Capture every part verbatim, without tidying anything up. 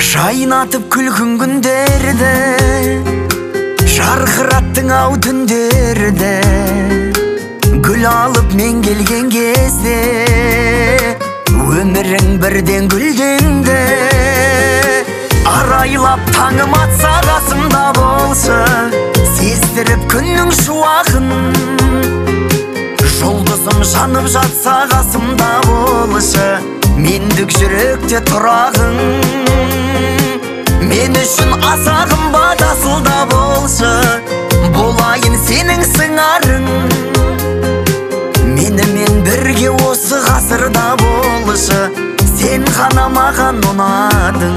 Жайнатып күлгін күндерді, жарқыраттың ау түндерді. Гүл алып мен келген кезде, өмірің бірден гүлденді. Арайлап таңым атса қасымда болса, сездіріп күннің шуағын. Жұлдызым жанып жатса қасымда болса, мендік жүректе тұрағың. Мен үшін асағым батасылда болса, болайын сенің сыңарың. Менімен бірге осы ғасырда болса, сен ғана маған ұнадың.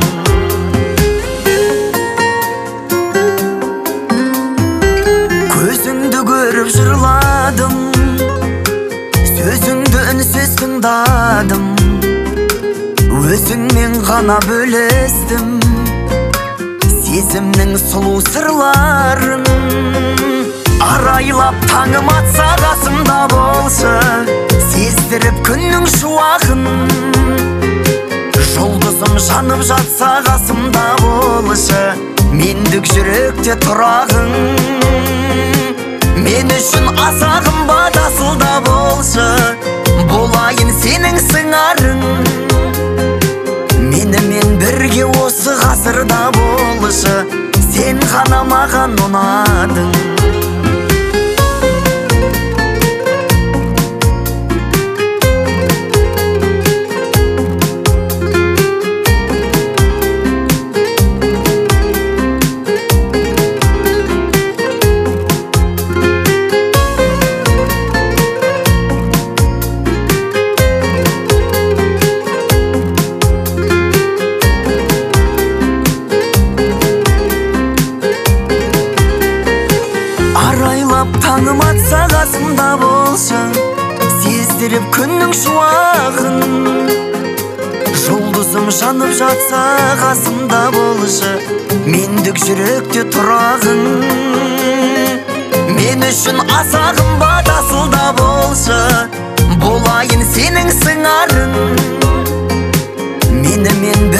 Көзіңді көріп жырладым, сөзіңді үнсіз тыңдадым. Өзіңмен ғана бөлістім сезімнің сұлу сырларын. Арайлап таңым атса қасымда болса, сездіріп күннің шуағын. Жұлдызым жанып жатса қасымда болса, мендік жүректе тұрағың. Мен үшін асағым батасылда болса, болайын сенің сыңарың. Менімен бірге осы ғасырда болса, сен ғана маған ұнадың. Таңым атса қасымда болса, сездіріп күннің шуағын. Жұлдызым жанып жатса қасымда болса, мендік жүректе тұрағың. Мен үшін асағым батасылда болса, болайын сенің сыңарың. Менімен